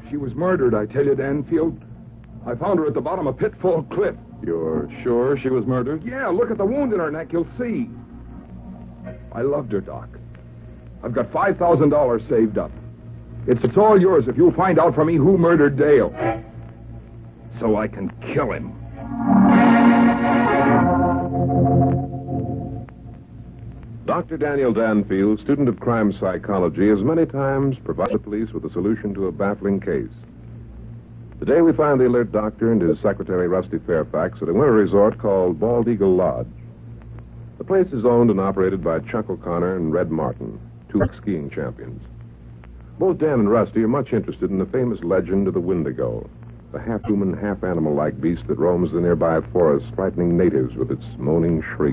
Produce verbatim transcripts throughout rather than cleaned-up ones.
She was murdered, I tell you, Danfield. I found her at the bottom of Pitfall Cliff. You're sure she was murdered? Yeah, look at the wound in her neck. You'll see. I loved her, Doc. I've got five thousand dollars saved up. It's, it's all yours if you'll find out for me who murdered Dale. So I can kill him. Doctor Daniel Danfield, student of crime psychology, has many times provided the police with a solution to a baffling case. Today we find the alert doctor and his secretary, Rusty Fairfax, at a winter resort called Bald Eagle Lodge. The place is owned and operated by Chuck O'Connor and Red Martin, two skiing champions. Both Dan and Rusty are much interested in the famous legend of the Wendigo, a half-human, half-animal-like beast that roams the nearby forest, frightening natives with its moaning shriek.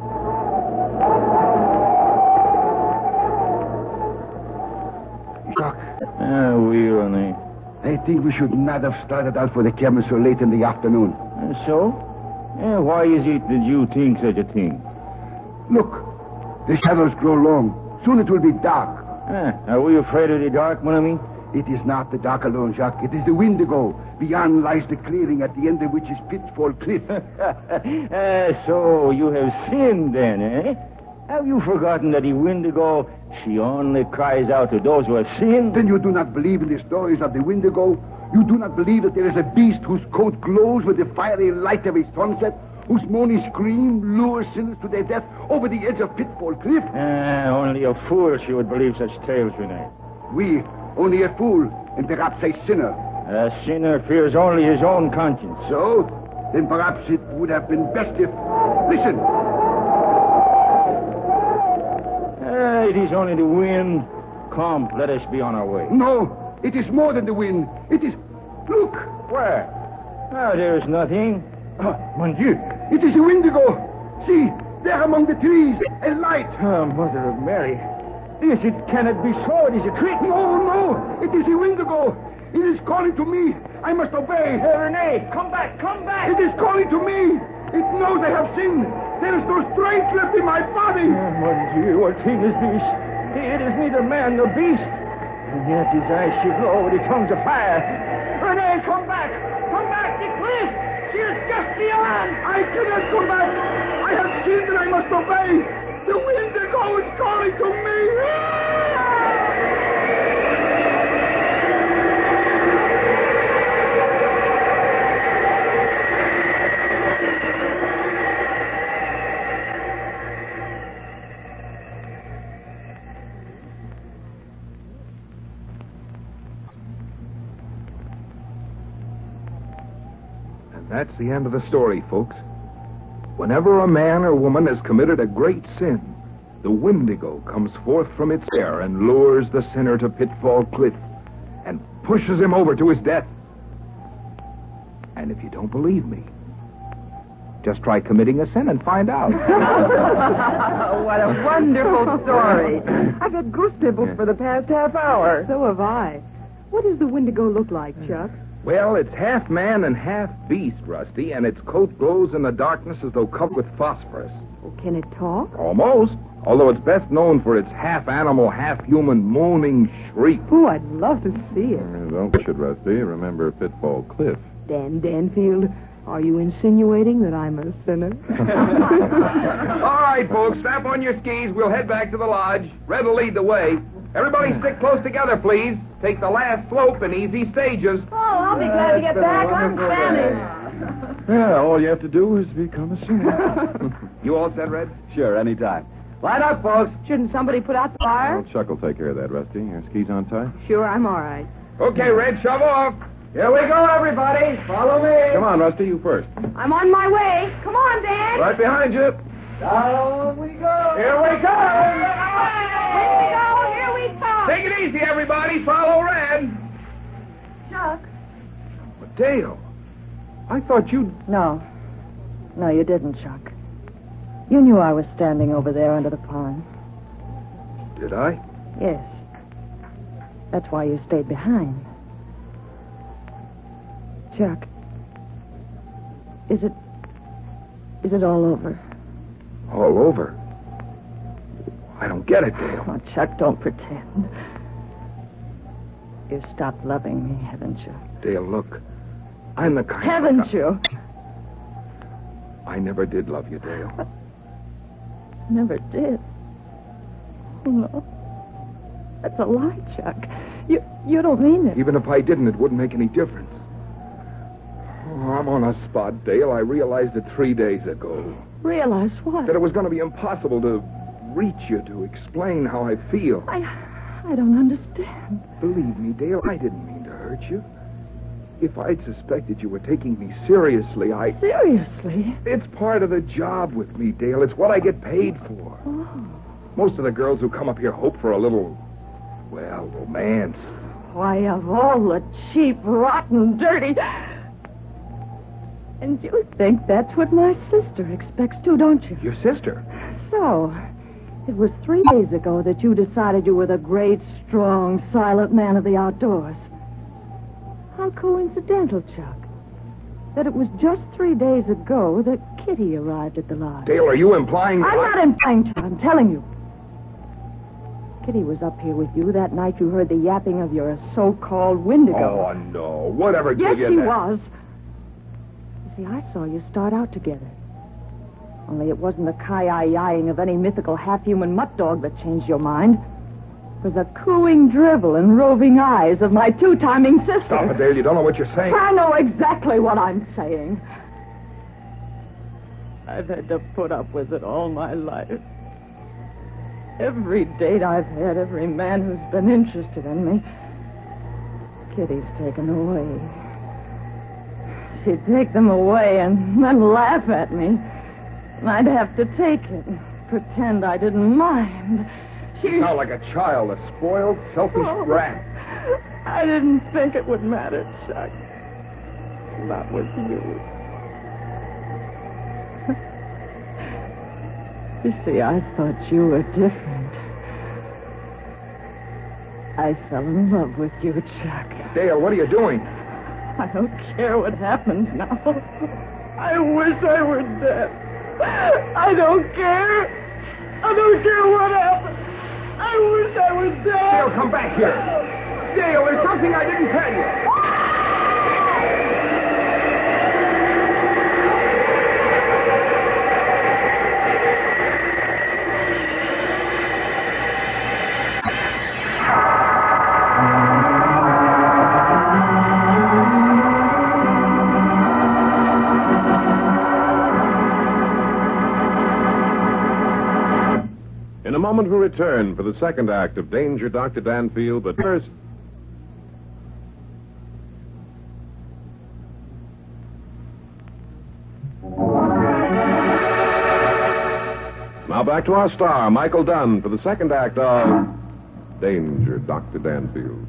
Chuck. Ah, oui, René. I think we should not have started out for the cabin so late in the afternoon. Uh, so? Uh, why is it that you think such a thing? Look, the shadows grow long. Soon it will be dark. Ah, are we afraid of the dark, mon ami? It is not the dark alone, Jacques. It is the Wendigo. Beyond lies the clearing at the end of which is Pitfall Cliff. Ah, so you have sinned then, eh? Have you forgotten that the Wendigo, she only cries out to those who have sinned? Then you do not believe in the stories of the Wendigo? You do not believe that there is a beast whose coat glows with the fiery light of a sunset, whose moaning scream lures sinners to their death over the edge of Pitfall Cliff? Ah, only a fool she would believe such tales, René. We, only a fool, and perhaps a sinner. A sinner fears only his own conscience. So? Then perhaps it would have been best if... Listen! Ah, it is only the wind. Come, let us be on our way. No, it is more than the wind. It is... Look! Where? Ah, there is nothing. Oh, mon Dieu! It is a Wendigo! See, there among the trees, a light! Oh, Mother of Mary. This, it cannot be so. It is a trick. No, no, it is a Wendigo. It is calling to me. I must obey. Hey, René, come back, come back. It is calling to me. It knows I have sinned. There is no strength left in my body. Oh, mon Dieu, what thing is this? It is neither man nor beast. And yet his eyes she glow with the tongues of fire. René, come back. Come back, the cliff. She is just beyond. I cannot come back. I have sinned and I must obey. The Wendigo is calling to me. And that's the end of the story, folks. Whenever a man or woman has committed a great sin, the Wendigo comes forth from its lair and lures the sinner to Pitfall Cliff and pushes him over to his death. And if you don't believe me, just try committing a sin and find out. What a wonderful story. I've had goose pimples for the past half hour. So have I. What does the Wendigo look like, Chuck? Well, it's half man and half beast, Rusty, and its coat glows in the darkness as though covered with phosphorus. Oh, can it talk? Almost, although it's best known for its half-animal, half-human moaning shriek. Oh, I'd love to see it. Uh, don't push it, Rusty. Remember Pitfall Cliff. Dan Danfield, are you insinuating that I'm a sinner? All right, folks, strap on your skis. We'll head back to the lodge. Red will lead the way. Everybody stick close together, please. Take the last slope in easy stages. Oh, I'll be glad to get back. I'm Spanish. Yeah, all you have to do is become a sinner. You all set, Red? Sure, anytime. Line up, folks. Shouldn't somebody put out the fire? Well, Chuck will take care of that, Rusty. Your skis on tight? Sure, I'm all right. Okay, Red, shove off. Here we go, everybody. Follow me. Come on, Rusty, you first. I'm on my way. Come on, Dan. Right behind you. Down we go. Here we go. Here we go. Here we come. Take it easy, everybody. Follow Red. Chuck. But Dale, I thought you'd... No. No, you didn't, Chuck. You knew I was standing over there under the pond. Did I? Yes. That's why you stayed behind. Chuck, is it... Is it all over? All over? I don't get it, Dale. Oh, Chuck, don't pretend. You've stopped loving me, haven't you? Dale, look. I'm the kind Haven't of... you? I never did love you, Dale. Never did. Oh, no. That's a lie, Chuck. You you don't mean it. Even if I didn't, it wouldn't make any difference. Oh, I'm on a spot, Dale. I realized it three days ago. Realize what? That it was going to be impossible to reach you to explain how I feel. I I don't understand. Believe me, Dale, I didn't mean to hurt you. If I'd suspected you were taking me seriously, I... Seriously? It's part of the job with me, Dale. It's what I get paid for. Oh. Most of the girls who come up here hope for a little, well, romance. Why, of all the cheap, rotten, dirty... And you think that's what my sister expects too, don't you? Your sister? So, it was three days ago that you decided you were the great, strong, silent man of the outdoors. How coincidental, Chuck, that it was just three days ago that Kitty arrived at the lodge. Dale, are you implying... I'm not implying, Chuck. I'm telling you. Kitty was up here with you that night you heard the yapping of your so-called Wendigo. Oh, no. Whatever Yes, gave you she that? was. You see, I saw you start out together. Only it wasn't the ki-yi-ying of any mythical half-human mutt dog that changed your mind. It was the cooing drivel and roving eyes of my two-timing sister. Stop it, Dale. You don't know what you're saying. I know exactly what I'm saying. I've had to put up with it all my life. Every date I've had, every man who's been interested in me, Kitty's taken away. She'd take them away and then laugh at me. And I'd have to take it and pretend I didn't mind. She... You sound like a child, a spoiled, selfish Oh. brat. I didn't think it would matter, Chuck. Not with you. You see, I thought you were different. I fell in love with you, Chuck. Dale, what are you doing? I don't care what happens now. I wish I were dead. I don't care. I don't care what happens. I wish I was dead. Dale, come back here. Dale, there's something I didn't tell you. In a moment, we'll return for the second act of Danger, Doctor Danfield, but first... Now back to our star, Michael Dunn, for the second act of Danger, Doctor Danfield.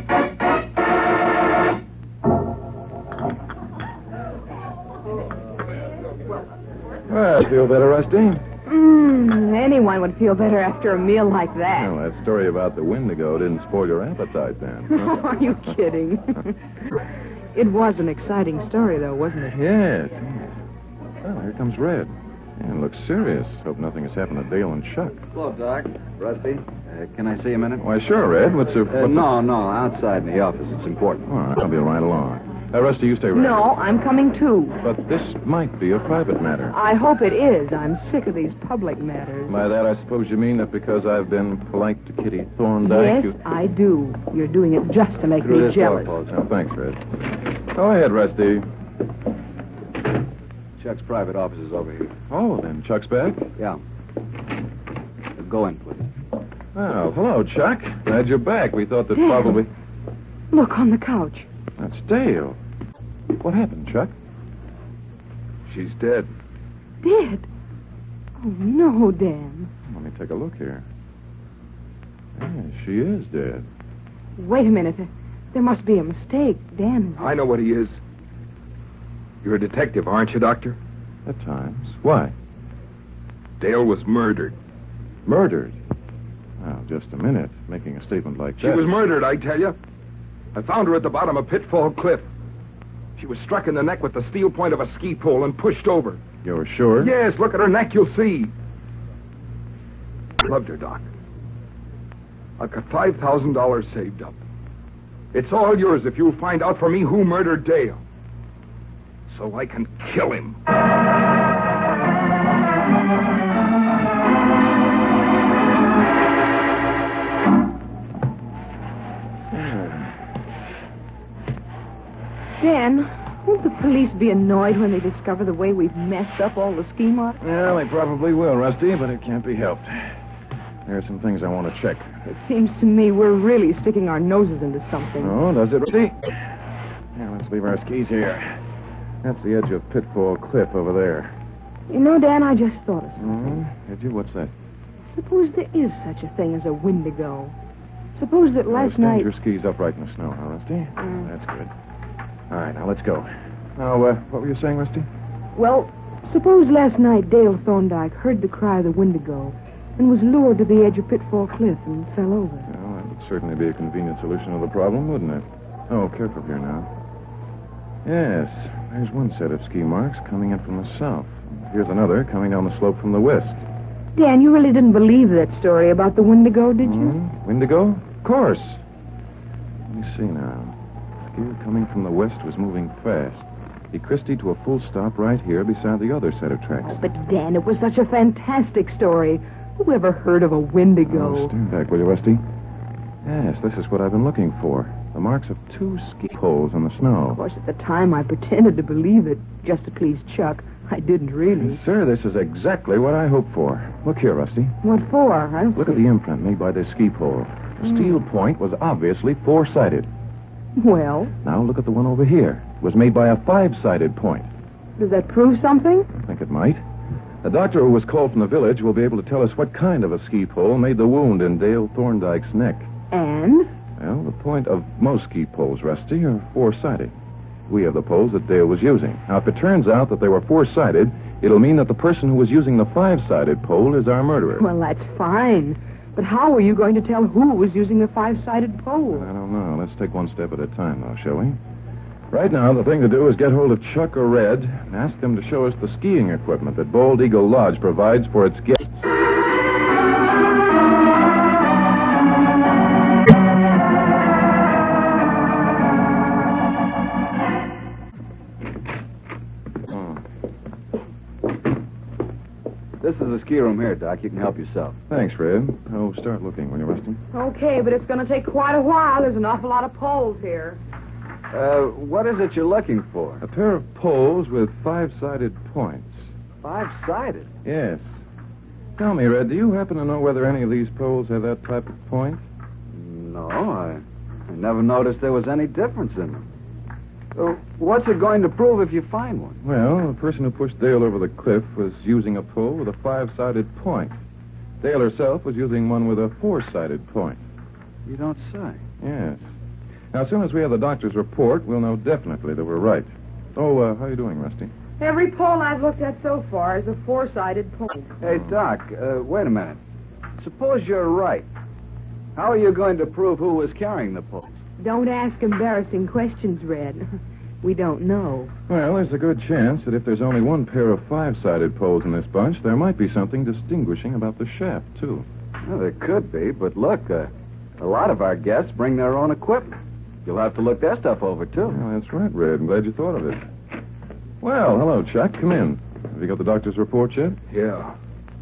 Well, feel better, Rusty? Mm, anyone would feel better after a meal like that. Well, that story about the Wendigo didn't spoil your appetite then. Oh, are you kidding? It was an exciting story, though, wasn't it? Yes. yes. Well, here comes Red. And looks serious. Hope nothing has happened to Dale and Chuck. Hello, Doc. Rusty. Uh, can I see a minute? Why, sure, Red. What's the... Uh, What's no, no, outside in the office. It's important. The... All right, I'll be right along. Uh, Rusty, you stay right. No, I'm coming too. But this might be a private matter. I hope it is. I'm sick of these public matters. By that, I suppose you mean that because I've been polite to Kitty Thorndike... Yes, you... I do. You're doing it just to make Through me this door, jealous. folks. Oh, thanks, Red. Go ahead, Rusty. Chuck's private office is over here. Oh, then Chuck's back? Yeah. Uh, Go in, please. Oh, hello, Chuck. Glad you're back. We thought that Dale. probably... Look on the couch. That's Dale. What happened, Chuck? She's dead. Dead? Oh, no, Dan. Let me take a look here. Yes, she is dead. Wait a minute. There must be a mistake. Dan. I know what he is. You're a detective, aren't you, Doctor? At times. Why? Dale was murdered. Murdered? Now, just a minute. Making a statement like She that... was murdered, I tell you. I found her at the bottom of Pitfall Cliff. She was struck in the neck with the steel point of a ski pole and pushed over. You're sure? Yes, look at her neck, you'll see. Loved her, Doc. I've got five thousand dollars saved up. It's all yours if you'll find out for me who murdered Dale. So I can kill him. Dan, won't the police be annoyed when they discover the way we've messed up all the ski marks? Well, they probably will, Rusty, but it can't be helped. There are some things I want to check. It seems to me we're really sticking our noses into something. Oh, does it, Rusty? Now, let's leave our skis here. That's the edge of Pitfall Cliff over there. You know, Dan, I just thought of something. Mm-hmm. Did you? What's that? Suppose there is such a thing as a Wendigo. Suppose that last oh, stand night... your skis upright in the snow, huh, Rusty? Mm. That's good. All right, now let's go. Now, uh, what were you saying, Rusty? Well, suppose last night Dale Thorndyke heard the cry of the Wendigo and was lured to the edge of Pitfall Cliff and fell over. Well, that would certainly be a convenient solution of the problem, wouldn't it? Oh, careful here now. Yes, there's one set of ski marks coming in from the south. Here's another coming down the slope from the west. Dan, you really didn't believe that story about the Wendigo, did you? Mm-hmm. Wendigo? Of course. Let me see now. The ski coming from the west was moving fast. He christied to a full stop right here beside the other set of tracks. Oh, but, Dan, it was such a fantastic story. Who ever heard of a Wendigo? Oh, stand back, will you, Rusty? Yes, this is what I've been looking for. The marks of two ski poles in the snow. Of course, at the time I pretended to believe it just to please Chuck. I didn't really. Yes, sir, this is exactly what I hoped for. Look here, Rusty. What for? I don't Look see... at the imprint made by this ski pole. The steel point was obviously four-sided. Well? Now look at the one over here. It was made by a five-sided point. Does that prove something? I think it might. The doctor who was called from the village will be able to tell us what kind of a ski pole made the wound in Dale Thorndyke's neck. And? Well, the point of most ski poles, Rusty, are four-sided. We have the poles that Dale was using. Now, if it turns out that they were four-sided, it'll mean that the person who was using the five-sided pole is our murderer. Well, that's fine. But how are you going to tell who was using the five-sided pole? I don't know. Let's take one step at a time, though, shall we? Right now, the thing to do is get hold of Chuck or Red and ask them to show us the skiing equipment that Bald Eagle Lodge provides for its guests. This is the ski room here, Doc. You can help yourself. Thanks, Red. Oh, start looking when you're resting. Okay, but it's going to take quite a while. There's an awful lot of poles here. Uh, what is it you're looking for? A pair of poles with five-sided points. Five-sided? Yes. Tell me, Red, do you happen to know whether any of these poles have that type of point? No, I, I never noticed there was any difference in them. Uh, what's it going to prove if you find one? Well, the person who pushed Dale over the cliff was using a pole with a five-sided point. Dale herself was using one with a four-sided point. You don't say. Yes. Now, as soon as we have the doctor's report, we'll know definitely that we're right. Oh, uh, how are you doing, Rusty? Every pole I've looked at so far is a four-sided pole. Hey, Doc, uh, wait a minute. Suppose you're right. How are you going to prove who was carrying the poles? Don't ask embarrassing questions, Red. We don't know. Well, there's a good chance that if there's only one pair of five-sided poles in this bunch, there might be something distinguishing about the shaft, too. Well, there could be, but look, uh, a lot of our guests bring their own equipment. You'll have to look their stuff over, too. Yeah, that's right, Red. I'm glad you thought of it. Well, hello, Chuck. Come in. Have you got the doctor's report yet? Yeah.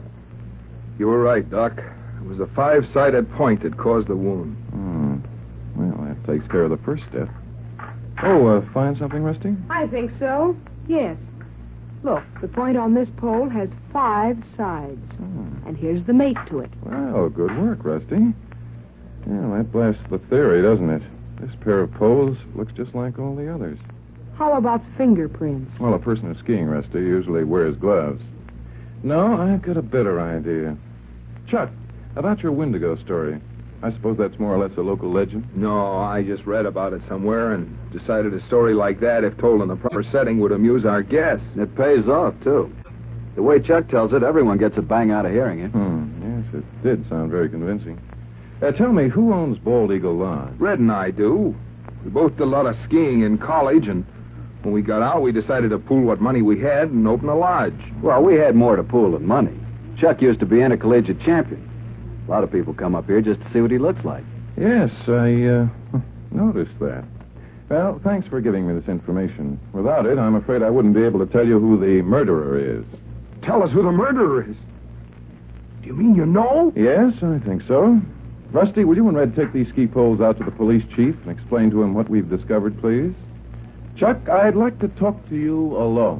You were right, Doc. It was a five-sided point that caused the wound. Hmm. Well, that takes care of the first step. Oh, uh, find something, Rusty? I think so. Yes. Look, the point on this pole has five sides. Oh. And here's the mate to it. Well, good work, Rusty. Yeah, that blasts the theory, doesn't it? This pair of poles looks just like all the others. How about fingerprints? Well, a person who's skiing, Rusty, usually wears gloves. No, I've got a better idea. Chuck, about your Wendigo story. I suppose that's more or less a local legend? No, I just read about it somewhere and decided a story like that, if told in the proper setting, would amuse our guests. It pays off, too. The way Chuck tells it, everyone gets a bang out of hearing it. Hmm, yes, it did sound very convincing. Uh, tell me, who owns Bald Eagle Lodge? Red and I do. We both did a lot of skiing in college, and when we got out, we decided to pool what money we had and open a lodge. Well, we had more to pool than money. Chuck used to be intercollegiate champion. A lot of people come up here just to see what he looks like. Yes, I, uh, Noticed that. Well, thanks for giving me this information. Without it, I'm afraid I wouldn't be able to tell you who the murderer is. Tell us who the murderer is. Do you mean you know? Yes, I think so. Rusty, will you and Red take these ski poles out to the police chief and explain to him what we've discovered, please? Chuck, I'd like to talk to you alone.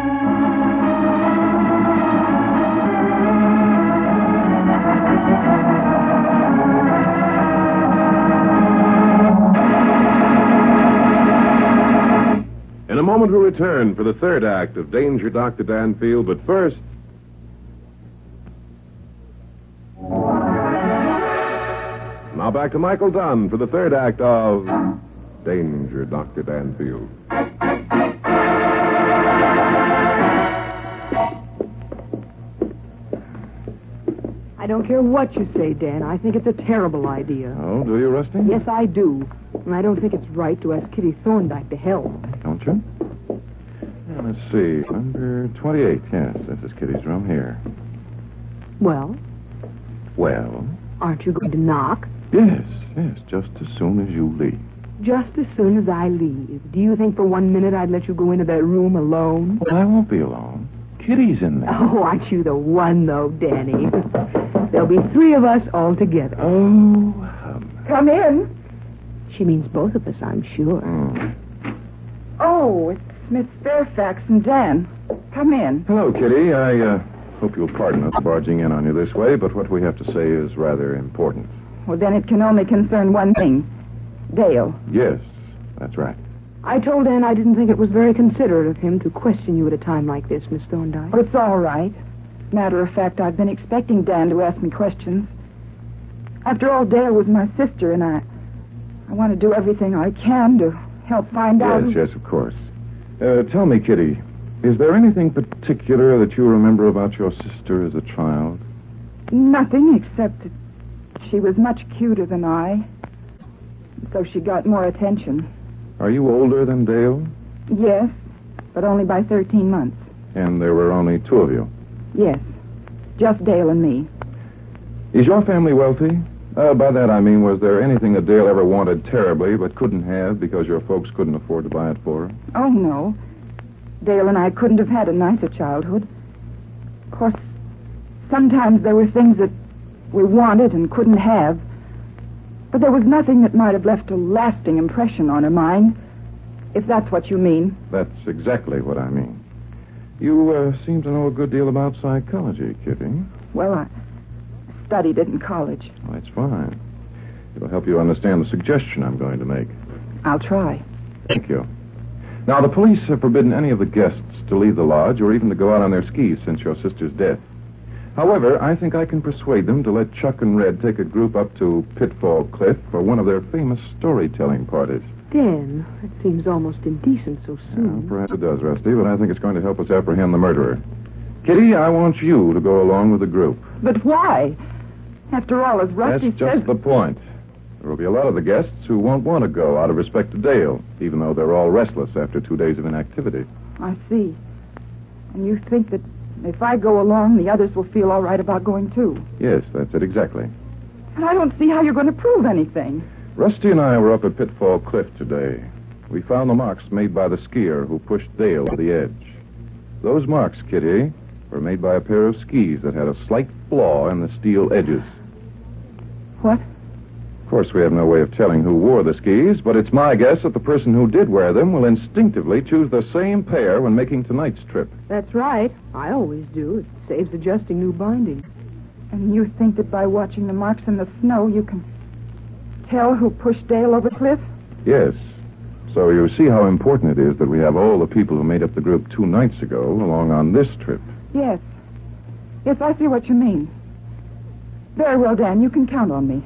In a moment, we'll return for the third act of Danger, Doctor Danfield, but first... Now back to Michael Dunn for the third act of Danger, Doctor Danfield. I don't care what you say, Dan. I think it's a terrible idea. Oh, do you, Rusty? Yes, I do. And I don't think it's right to ask Kitty Thorndyke to help. Don't you? Now, let's see. Number twenty-eight. Yes, this is Kitty's room here. Well? Well? Aren't you going to knock? Yes, yes, just as soon as you leave. Just as soon as I leave. Do you think for one minute I'd let you go into that room alone? Well, I won't be alone. Kitty's in there. Oh, aren't you the one, though, Danny? There'll be three of us all together. Oh, hum. Come in. She means both of us, I'm sure. Mm. Oh, it's Miss Fairfax and Dan. Come in. Hello, Kitty. I uh, hope you'll pardon us barging in on you this way, but what we have to say is rather important. Well, then it can only concern one thing. Dale. Yes, that's right. I told Dan I didn't think it was very considerate of him to question you at a time like this, Miss Thorndyke. Oh, it's all right. Matter of fact, I've been expecting Dan to ask me questions. After all, Dale was my sister, and I... I want to do everything I can to help find yes, out... Yes, yes, of course. Uh, tell me, Kitty, is there anything particular that you remember about your sister as a child? Nothing, except that she was much cuter than I. So she got more attention. Are you older than Dale? Yes, but only by thirteen months. And there were only two of you? Yes, just Dale and me. Is your family wealthy? Uh, by that I mean, was there anything that Dale ever wanted terribly but couldn't have because your folks couldn't afford to buy it for her? Oh, no. Dale and I couldn't have had a nicer childhood. Of course, sometimes there were things that we wanted and couldn't have. But there was nothing that might have left a lasting impression on her mind, if that's what you mean. That's exactly what I mean. You uh, seem to know a good deal about psychology, Kitty. Well, I studied it in college. Well, that's fine. It'll help you understand the suggestion I'm going to make. I'll try. Thank you. Now, the police have forbidden any of the guests to leave the lodge or even to go out on their skis since your sister's death. However, I think I can persuade them to let Chuck and Red take a group up to Pitfall Cliff for one of their famous storytelling parties. Dan, that seems almost indecent so soon. Yeah, perhaps it does, Rusty, but I think it's going to help us apprehend the murderer. Kitty, I want you to go along with the group. But why? After all, as Rusty That's just says... the point. There will be a lot of the guests who won't want to go out of respect to Dale, even though they're all restless after two days of inactivity. I see. And you think that if I go along, the others will feel all right about going too? Yes, that's it exactly. But I don't see how you're going to prove anything. Rusty and I were up at Pitfall Cliff today. We found the marks made by the skier who pushed Dale to the edge. Those marks, Kitty, were made by a pair of skis that had a slight flaw in the steel edges. What? Of course, we have no way of telling who wore the skis, but it's my guess that the person who did wear them will instinctively choose the same pair when making tonight's trip. That's right. I always do. It saves adjusting new bindings. And you think that by watching the marks in the snow, you can tell who pushed Dale over the cliff? Yes. So you see how important it is that we have all the people who made up the group two nights ago along on this trip. Yes. Yes, I see what you mean. Very well, Dan. You can count on me.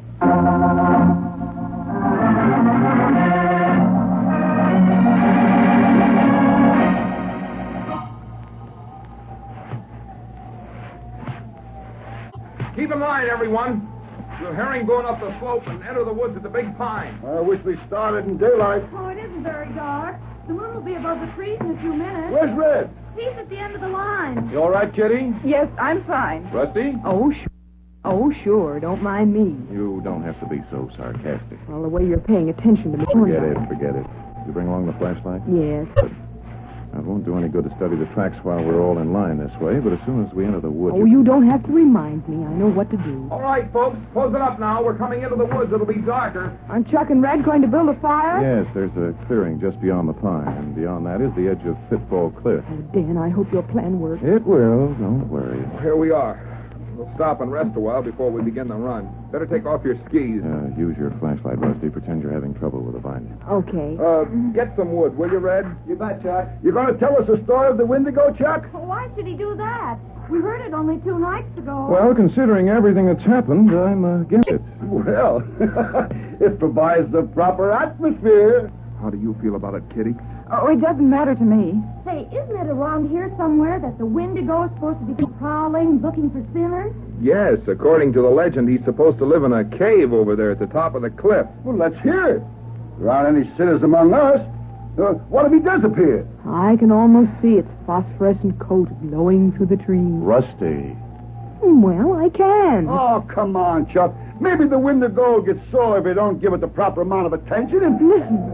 Keep in mind, everyone. You're hearing going up the slope and enter the woods at the big pine. I wish we started in daylight. Oh, it isn't very dark. The moon will be above the trees in a few minutes. Where's Red? He's at the end of the line. You all right, Kitty? Yes, I'm fine. Rusty? Oh, sure. Oh, sure. Don't mind me. You don't have to be so sarcastic. Well, the way you're paying attention to me. Forget it, forget it. You bring along the flashlight? Yes. It won't do any good to study the tracks while we're all in line this way, but as soon as we enter the woods... Oh, you don't have to remind me. I know what to do. All right, folks, close it up now. We're coming into the woods. It'll be darker. Aren't Chuck and Red going to build a fire? Yes, there's a clearing just beyond the pine, and beyond that is the edge of Pitfall Cliff. Oh, Dan, I hope your plan works. It will. Don't worry. Here we are. We'll stop and rest a while before we begin the run. Better take off your skis. Uh, use your flashlight, Rusty. Pretend you're having trouble with the binding. Okay. Uh, get some wood, will you, Red? You bet, Chuck. You going to tell us the story of the Wendigo, Chuck? Well, why should he do that? We heard it only two nights ago. Well, considering everything that's happened, I'm against it. Well, it provides the proper atmosphere. How do you feel about it, Kitty? Oh, it doesn't matter to me. Say, isn't it around here somewhere that the Wendigo is supposed to be prowling, looking for sinners? Yes, according to the legend, he's supposed to live in a cave over there at the top of the cliff. Well, let's hear it. There aren't any sinners among us. Uh, what if he does appear? I can almost see its phosphorescent coat glowing through the trees. Rusty. Well, I can. Oh, come on, Chuck. Maybe the Wendigo gets sore if you don't give it the proper amount of attention. And Listen.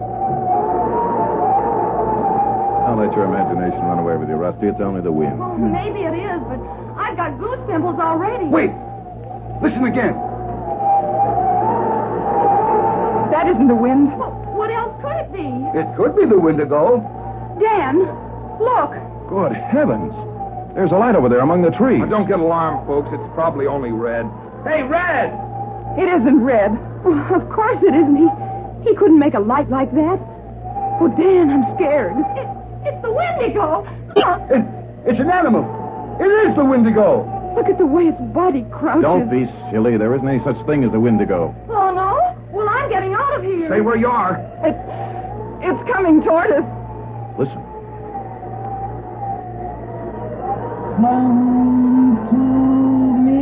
Don't let your imagination run away with you, Rusty. It's only the wind. Well, maybe it is, but I've got goose pimples already. wait. Listen again. That isn't the wind. Well, what else could it be? It could be the Wendigo. Dan, look. Good heavens. There's a light over there among the trees. Now, don't get alarmed, folks. It's probably only Red. Hey, Red! It isn't Red. Well, of course it isn't. He, he couldn't make a light like that. Oh, Dan, I'm scared. It, it's the Wendigo. Look. It, it's an animal. It is the Wendigo. Look at the way its body crouches. Don't be silly. There isn't any such thing as a Wendigo. Oh, no? Well, I'm getting out of here. Stay where you are. It's, it's coming toward us. Listen. Come to me.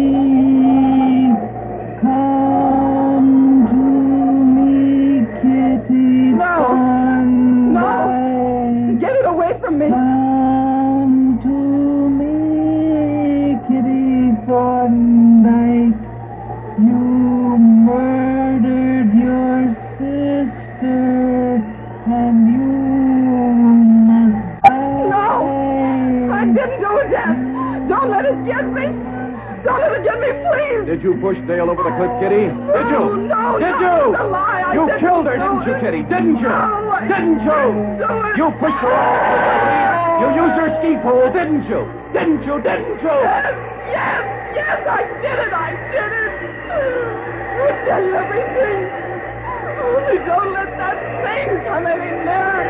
Come to me, kitty. No. No. Get it away from me. Come to me, kitty Thorndyke. You murdered your sister, and you must die. No. I didn't do it, Dan. Don't let it get me. Don't let it get me, please. Did you push Dale over the cliff, Kitty? Did you? No, Did no, you? it's a lie. I You didn't killed her, do didn't you, it. Kitty? Didn't you? No, I Didn't you? didn't do it. You pushed her off. You used her ski pole, didn't you? Didn't you? Didn't you? Yes, yes, yes, I did it. I did it. I'll tell you everything. Only don't let that thing come any nearer.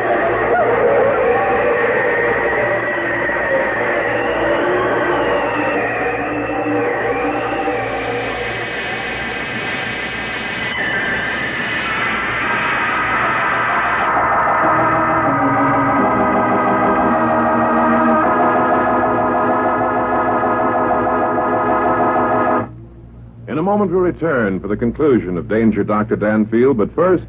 In a moment, we'll return for the conclusion of Danger, Doctor Danfield, but first...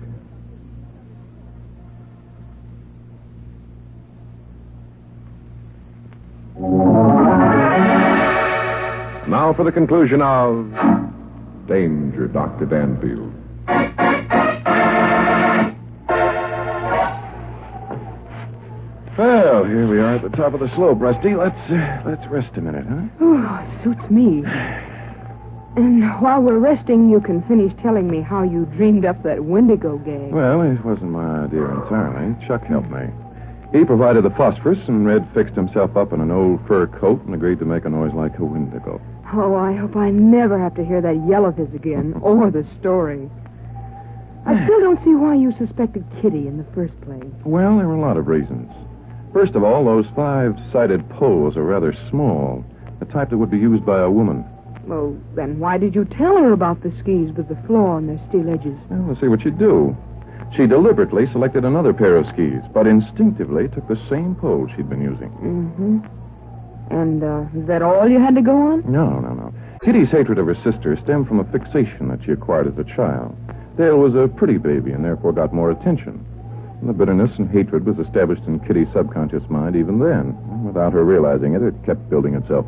Now for the conclusion of Danger, Doctor Danfield. Well, here we are at the top of the slope, Rusty. Let's uh, let's rest a minute, huh? Oh, it suits me. And while we're resting, you can finish telling me how you dreamed up that Wendigo gag. Well, it wasn't my idea entirely. Chuck helped me. He provided the phosphorus, and Red fixed himself up in an old fur coat and agreed to make a noise like a Wendigo. Oh, I hope I never have to hear that yell of his again, or the story. I still don't see why you suspected Kitty in the first place. Well, there were a lot of reasons. First of all, those five-sided poles are rather small, the type that would be used by a woman. Well, then why did you tell her about the skis with the flaw on their steel edges? Well, let's see what she'd do. She deliberately selected another pair of skis, but instinctively took the same pole she'd been using. Mm-hmm. And, uh, is that all you had to go on? No, no, no. Kitty's hatred of her sister stemmed from a fixation that she acquired as a child. Dale was a pretty baby and therefore got more attention. And the bitterness and hatred was established in Kitty's subconscious mind even then. And without her realizing it, it kept building itself up.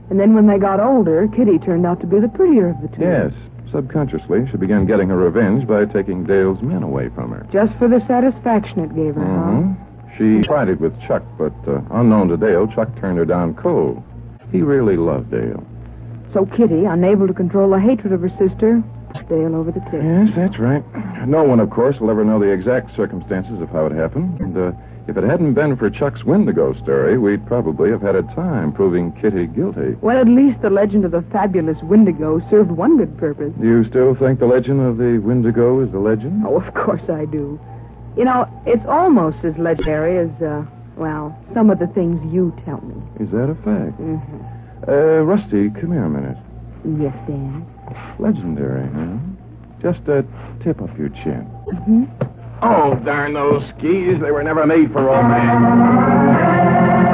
And then when they got older, Kitty turned out to be the prettier of the two. Yes. Subconsciously, she began getting her revenge by taking Dale's men away from her. Just for the satisfaction it gave her, Mm-hmm. She tried it with Chuck, but uh, unknown to Dale, Chuck turned her down cold. He really loved Dale. huh? So Kitty, unable to control the hatred of her sister, pushed Dale over the cliff. Yes, that's right. No one, of course, will ever know the exact circumstances of how it happened. And uh, if it hadn't been for Chuck's Wendigo story, we'd probably have had a time proving Kitty guilty. Well, at least the legend of the fabulous Wendigo served one good purpose. Do you still think the legend of the Wendigo is a legend? Oh, of course I do. You know, it's almost as legendary as, uh, well, some of the things you tell me. Is that a fact? Mm-hmm. Uh, Rusty, come here a minute. Yes, Dad. Legendary, huh? Just uh, tip up your chin. Mm-hmm. Oh, darn those skis. They were never made for old man.